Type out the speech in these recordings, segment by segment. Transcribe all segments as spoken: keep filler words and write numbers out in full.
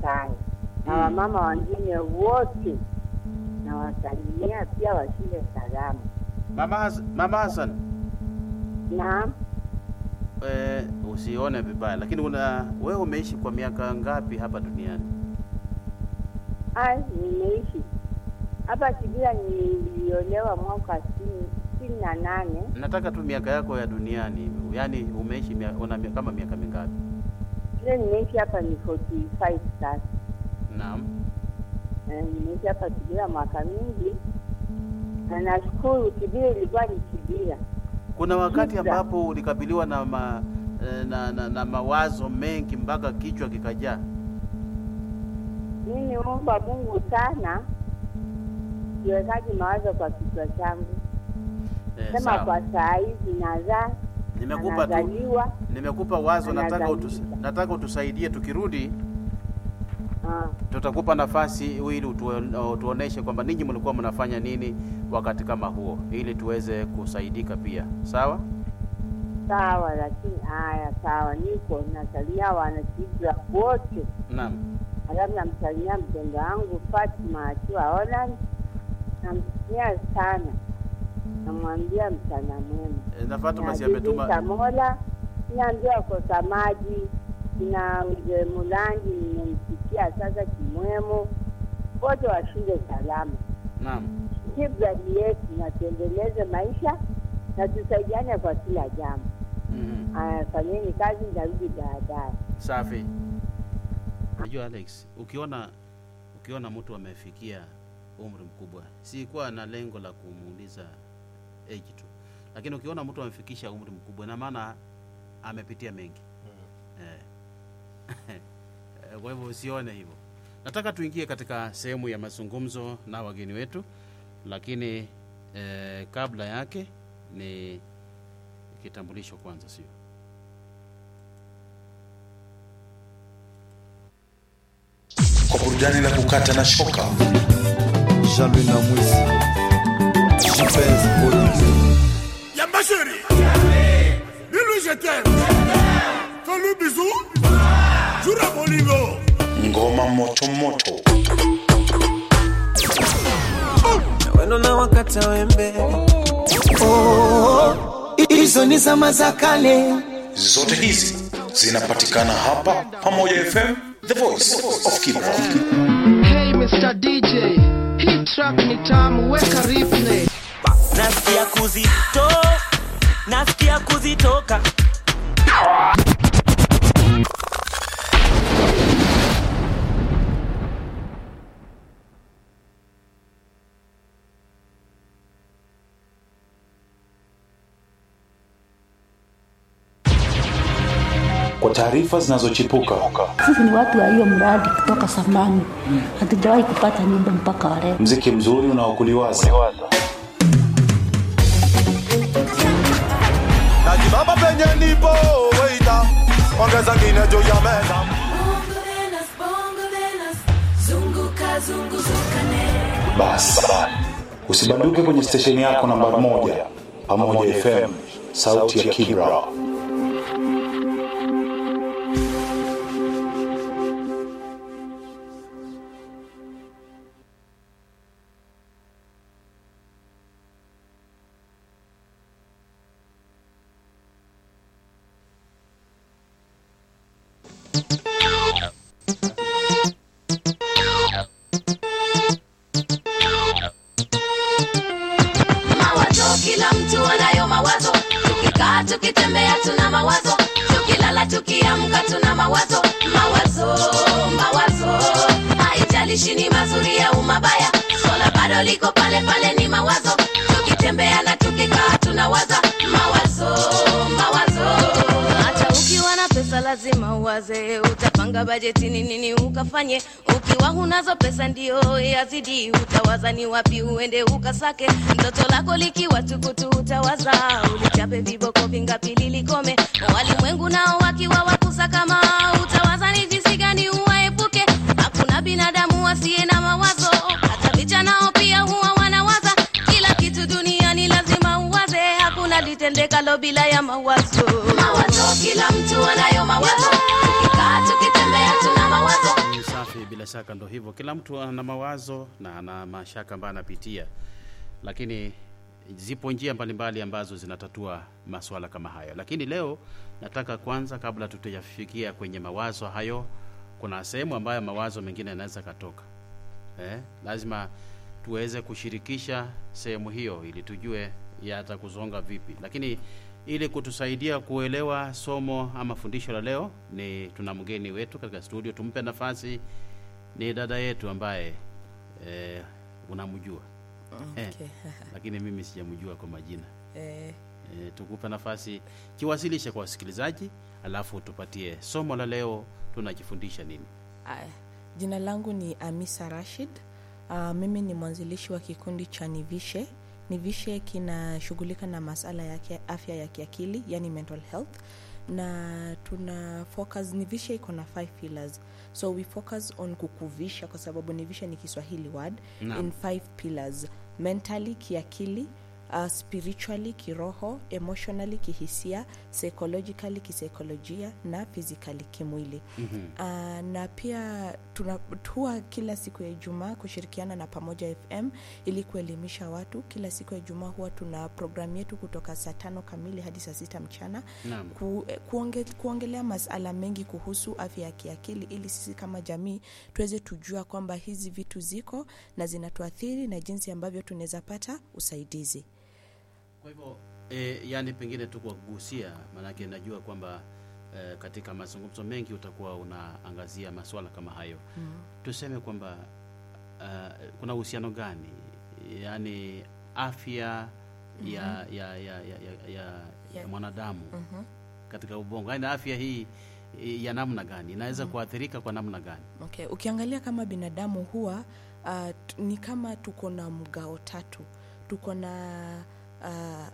sana. Na wamama wengine wote na wasalimia pia washinde salama. Mama Hassan, Mama Hassan. Naam. Eh, usione vibaya, lakini una wewe umeishi kwa miaka ngapi hapa duniani? Ai, nimeishi hapa Kibira, niliolewa mwaka sitini na nane. Nataka tu miaka yako ya duniani. Yaani umeishi una kama miaka mingapi? Leo nimeishi hapa ni arobaini na tano sasa. Naam. Eh, nimeishi hapa Kibira mwaka mingi. Na nashukuru Kibira ilikuwa ni Kibira. Kuna wakati ambapo ulikabiliwa na ma, na, na na mawazo mengi mpaka kichwa kikajaa? Mimi naomba Mungu sana siwekaji mawazo kwa kichwa changu. Eh, sema sawa. Kwa saa hizi nazaa, Nimekupa tu, nimekupa wazo, nataka utus, nataka utusaidie tukirudi. Ah. Tutakupa nafasi ili utuoneshe kwamba ninyi mlikuwa mnafanya nini wakati kama huo ili tuweze kusaidika pia. Sawa? Sawa, lakini haya sawa, niko nasalia wanachibra wote. Naam. Alafu namsalimia mpendo wangu Fatima akiwa Holland. Namsikia sana. Namwambia mchana mwema. E, na Fatima si ametuma Samola, niambia kosa maji. Kina mzee Mulangi nimemsikia sasa Kimwemo. Wote washinde salama. Naam. Kibra yetu na tuendeleze maisha na tusaidiane kwa kila jambo. Mhm. Aya, fanyeni kazi ndarudi baadaye. Safi. Unajua Alex, ukiona ukiona mtu amefikia umri mkubwa, si kwa na lengo la kumuuliza age tu. Lakini ukiona mtu amefikisha umri mkubwa na maana amepitia mengi. Mm. Eh. Kwa hivyo usione hivyo. Nataka tuingie katika sehemu ya mazungumzo na wageni wetu, lakini eh, kabla yake ni kitambulisho kwanza, sio? Kwa burudani la kukata na shoka, Jean-Louis Namwisi, Jipez Olivier. Yamba chéri, dis-lui je t'aime. Fais-lui bisou. Jura Bolingo. ngoma moto moto. Wendo na wakata wembe. Oh, hizo ni zama za kale. Zote hizi zinapatikana hapa Pamoja F M, The Voice of Kibra. Hey Mister D J, hii track ni tamu, weka replay. Nasikia kuzito, nasikia kuzitoka. Kwa taarifa zinazochipuka, sisi ni watu wa hiyo mradi kutoka zamani. Hatujawahi kupata nyumba mpaka leo. muziki mzuri unaokuliwaza. Najibaba penye nipo, waita. Ongeza ngine juu ya meza. Bas, usibanduke kwenye stesheni yako namba moja, Pamoja F M, sauti ya Kibra. Mawazo, kila mtu anayo mawazo. Tukikaa tukitembea tuna mawazo. Tukilala tukiamka tuna mawazo. Mawazo, mawazo. Haijalishi ni mazuri au mabaya. Swala bado liko pale pale, ni mawazo. Tukitembea na tukikaa tunawaza. Mawazo, mawazo. Hata ukiwa na pesa lazima uwaze. Utapanga bajeti ni nini ukafanye. Ukiwa hunazo pesa ndio yazidi. Utawaza ni wapi uende ukasake. Ndoto lako likiwa tukutu utawaza. Ulichape viboko vingapi lilikome. Walimwengu nao wakiwa wakusa kama. Utawaza ni jinsi gani uwaepuke. Hakuna binadamu wasiye na mawazo. Hata vijana nao pia huwa wanawaza. Kila kitu duniani lazima uwaze. Hakuna litendekalo bila ya mawazo. Mawazo, kila mtu anayo mawazo. Tukikaa tukitembea tuna mawazo. Safi, bila shaka ndo hivyo. Kila mtu ana mawazo na ana mashaka ambayo anapitia, lakini zipo njia mbalimbali ambazo zinatatua masuala kama hayo. Lakini leo nataka kwanza, kabla tutayafikia kwenye mawazo hayo, kuna sehemu ambayo mawazo mengine yanaweza katoka. Eh, lazima tuweze kushirikisha sehemu hiyo ili tujue yatakuzonga vipi. Lakini ili kutusaidia kuelewa somo ama fundisho la leo, ni tuna mgeni wetu katika studio. Tumpe nafasi. Ni dada yetu ambaye eh, unamjua. Okay. Eh, lakini mimi sijamjua kwa majina. Eh, eh tukupe nafasi kiwasilishe kwa wasikilizaji, alafu tupatie somo la leo, tunajifundisha nini. Aya, jina langu ni Amisa Rashid. Uh, mimi ni mwanzilishi wa kikundi cha Nivishe. Nivishe kinashughulika na masuala ya afya ya kiakili, yani mental health, na tuna focus. Nivishe iko na five pillars, so we focus on kukuvisha, kwa sababu Nivishe ni Kiswahili word. No. In five pillars: mentally, kiakili, uh, spiritually, kiroho, emotionally, kihisia, psychologically, kisaikolojia, na physically, kimwili. Mm-hmm. Uh, na pia tunatua kila siku ya Ijumaa kushirikiana na Pamoja F M ili kuelimisha watu. Kila siku ya Ijumaa huwa tuna program yetu kutoka saa tano kamili hadi saa sita mchana. Ku, kuonge, kuongelea masuala mengi kuhusu afya ya kiakili, ili sisi kama jamii tuweze tujua kwamba hizi vitu ziko na zinatuathiri na jinsi ambavyo tunaweza pata usaidizi. Kwa hivyo e, yani pengine tu kwa kugusia, maana najua kwamba e, katika mazungumzo mengi utakuwa unaangazia masuala kama hayo. Mm. Tuseme kwamba uh, kuna uhusiano gani, yani afya mm-hmm. ya, ya, ya, ya, ya, ya, ya mwanadamu mm-hmm. katika ubongo, yani afya hii ya namna gani inaweza mm-hmm. kuathirika kwa namna gani? Okay, ukiangalia kama binadamu huwa uh, t- ni kama tuko na mgao tatu. Tuko na uh,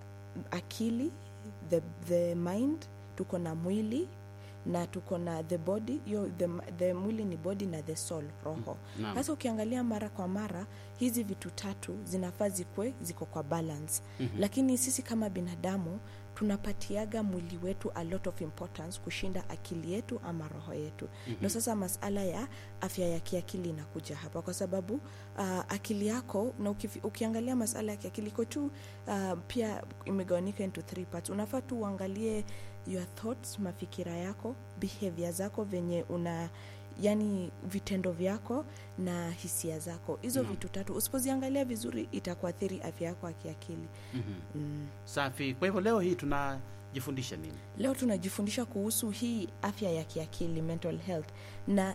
akili, the the mind, tuko na mwili, na tuko na the body. Yo, the, the mwili ni body na the soul, roho. Sasa ukiangalia mara kwa mara hizi vitu tatu zinafaa zikwe ziko kwa balance. Mm-hmm. Lakini sisi kama binadamu tunapatiaga mwili wetu a lot of importance kushinda akili yetu ama roho yetu. Mm-hmm. Ndio sasa masala ya afya ya kiakili inakuja hapa, kwa sababu uh, akili yako, na ukifi, ukiangalia masala ya kiakili iko tu uh, pia imegawanyika into three parts. Unafaa tu uangalie your thoughts, mafikira yako, behavior zako, venye una yani vitendo vyako na hisia zako. Hizo no. vitu tatu usipoziangalia vizuri itakuathiri afya yako ya kiakili. Mm-hmm. Mm. Safi. Kwa hivyo leo hii tunajifundisha nini? Leo tunajifundisha kuhusu hii afya ya kiakili, mental health, na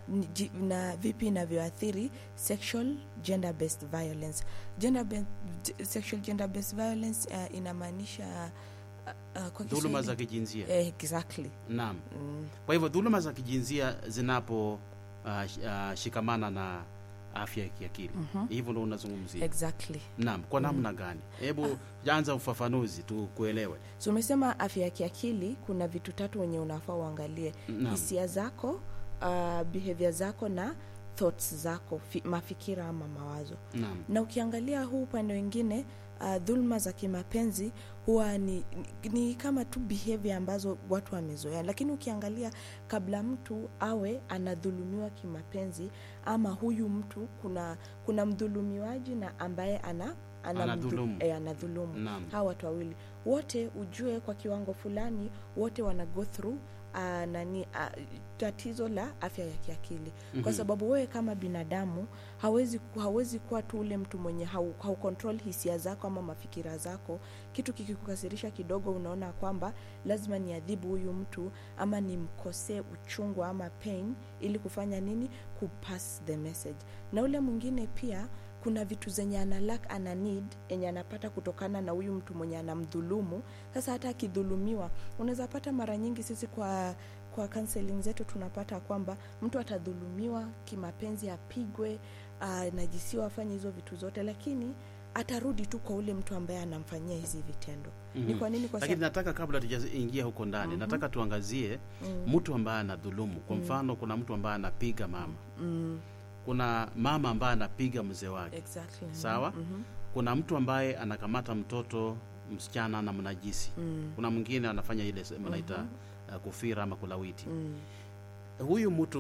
na vipi inavyoathiri sexual gender based violence. Gender based, sexual gender based violence uh, inamaanisha Uh, kwa dhuluma za kijinsia. Eh, exactly. Naam. Mm. Kwa hivyo dhuluma za kijinsia zinapo uh, uh, shikamana na afya ya kiakili. Mm-hmm. Hivyo ndio unazungumzia. Exactly. Naam, kwa namna mm. gani? Hebu ah. anza ufafanuzi tu kuelewe. So umesema afya ya kiakili kuna vitu tatu wenye unafaa uangalie. Hisia zako, uh, behavior zako na thoughts zako, fi, mafikira ama mawazo. Naam. Na ukiangalia huu upande wengine, uh, dhulma za kimapenzi huwa ni, ni, ni kama tu behavior ambazo watu wamezoea. Lakini ukiangalia kabla mtu awe anadhulumiwa kimapenzi, ama huyu mtu kuna kuna mdhulumiwaji na ambaye ana anadhulumu. Eh, anadhulumu. Hawa watu wawili wote ujue kwa kiwango fulani wote wana go through Uh, nani uh, tatizo la afya ya kiakili. Mm-hmm. Kwa sababu wewe kama binadamu hawezi hawezi kuwa tu ule mtu mwenye hau, hau control hisia zako ama mafikira zako. Kitu kikikukasirisha kidogo unaona kwamba lazima niadhibu huyu mtu ama nimkosee uchungu ama pain ili kufanya nini, kupass the message. Na ule mwingine pia kuna vitu zenye ana lack, ana need enye anapata kutokana na huyu mtu mwenye anamdhulumu. Sasa hata akidhulumiwa unaweza pata mara nyingi sisi kwa kwa counseling zetu tunapata kwamba mtu atadhulumiwa kimapenzi, apigwe, anajisiwa afanye hizo vitu zote, lakini atarudi tu kwa ule mtu ambaye anamfanyia hizi vitendo. Mm-hmm. Ni kwa nini? Kwa lakini nataka kabla tujaingia huko ndani, mm-hmm. nataka tuangazie mm-hmm. mtu ambaye anadhulumu. Kwa mfano mm-hmm. kuna mtu ambaye anapiga mama. Mm-hmm. Kuna mama ambaye anapiga mzee wake. Exactly. Sawa? Mm-hmm. Kuna mtu ambaye anakamata mtoto msichana na mnajisi. Mm. Kuna mwingine anafanya ile mnaita mm-hmm. uh, kufira ama kulawiti. Mm. Huyu mtu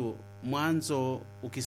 mwanzo ukis